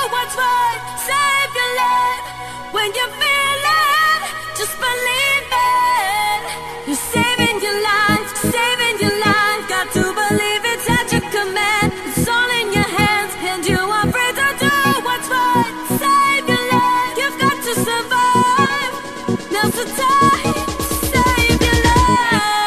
what's right, save your life when you feel